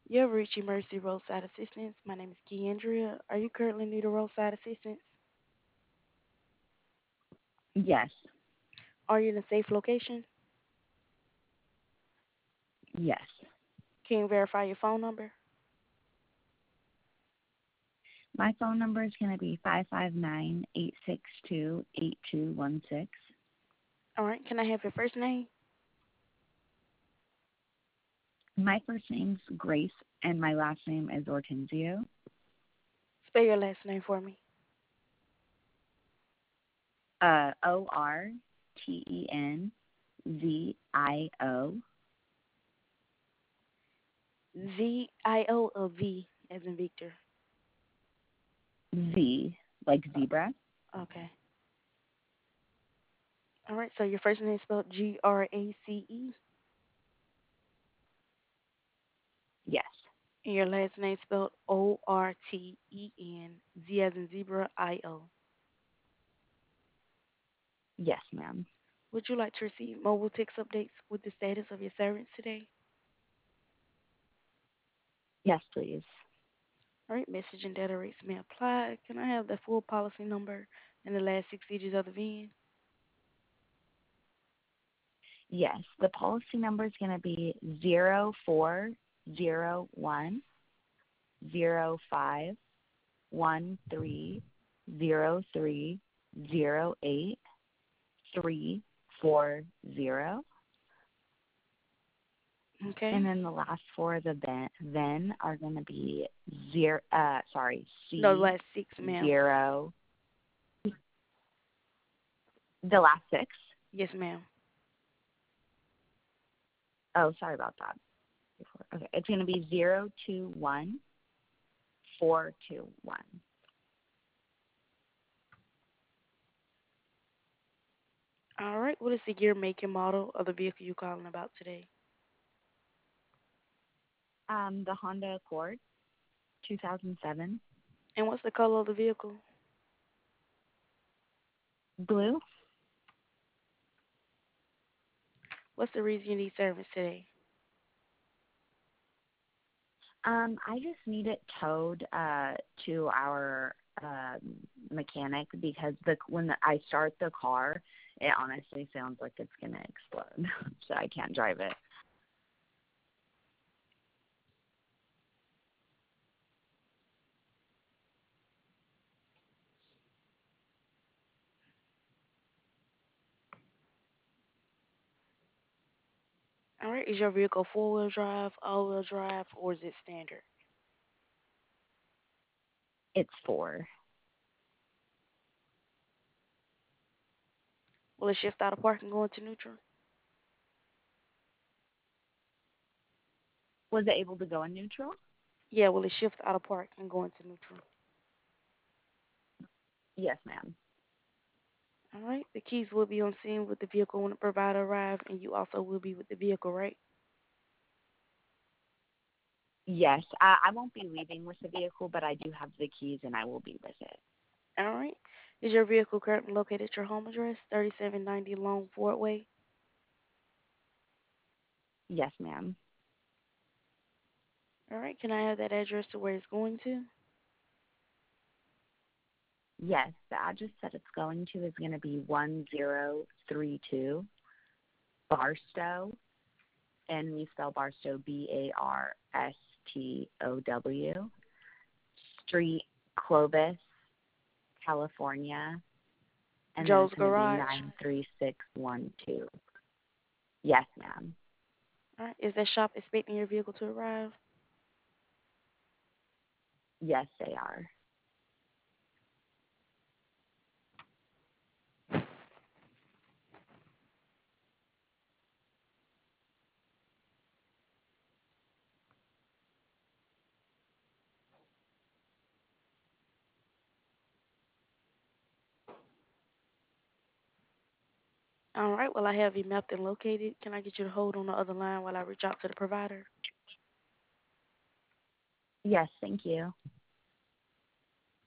You have reached Emergency Roadside Assistance. My name is Keandria. Are you currently need a roadside assistance? Yes, Are you in a safe location? yes. Can you verify your phone number? My phone number is going to be 559-862-8216. All right. Can I have your first name? My first name's Grace, and my last name is Ortenzio. Spell your last name for me. Ortenzio. Z-I-O or V as in Victor? Z, like zebra. Okay. All right. So your first name is spelled Grace, Yes, and your last name is spelled Orten. Z as in zebra, I-O. yes, ma'am. Would you like to receive mobile text updates with the status of your service today? Yes, please. All right, message and data rates may apply. Can I have the full policy number and the last six digits of the VIN? Yes, the policy number is going to be 04010513030834. Okay. And then the last four of the VIN are going to be No, the C last six, ma'am. zero, the last six. Yes, ma'am. Oh, sorry about that. Okay, it's going to be 021421. All right, what is the year, make, and model of the vehicle you're calling about today? The Honda Accord, 2007, And what's the color of the vehicle? blue. What's the reason you need service today? I just need it towed to our mechanic because I start the car, it honestly sounds like it's gonna explode, so I can't drive it. All right, is your vehicle four-wheel drive, all-wheel drive, or is it standard? It's four. Will it shift out of park and go into neutral? Was it able to go in neutral? Yeah, will it shift out of park and go into neutral? Yes, ma'am. All right, the keys will be on scene with the vehicle when the provider arrives, and you also will be with the vehicle, right? Yes, I won't be leaving with the vehicle, but I do have the keys and I will be with it. All right. Is your vehicle currently located at your home address, 3790 Long Fort Way? Yes, ma'am. All right. Can I have that address to where it's going to? Yes, the address that it's going to is going to be 1032 Barstow, and we spell Barstow Barstow Street, Clovis, California, and then Joe's it's going to be Garage. 93612. Yes, ma'am. All right. Is that shop expecting your vehicle to arrive? Yes, they are. All right. Well, I have you mapped and located. Can I get you to hold on the other line while I reach out to the provider? Yes, thank you.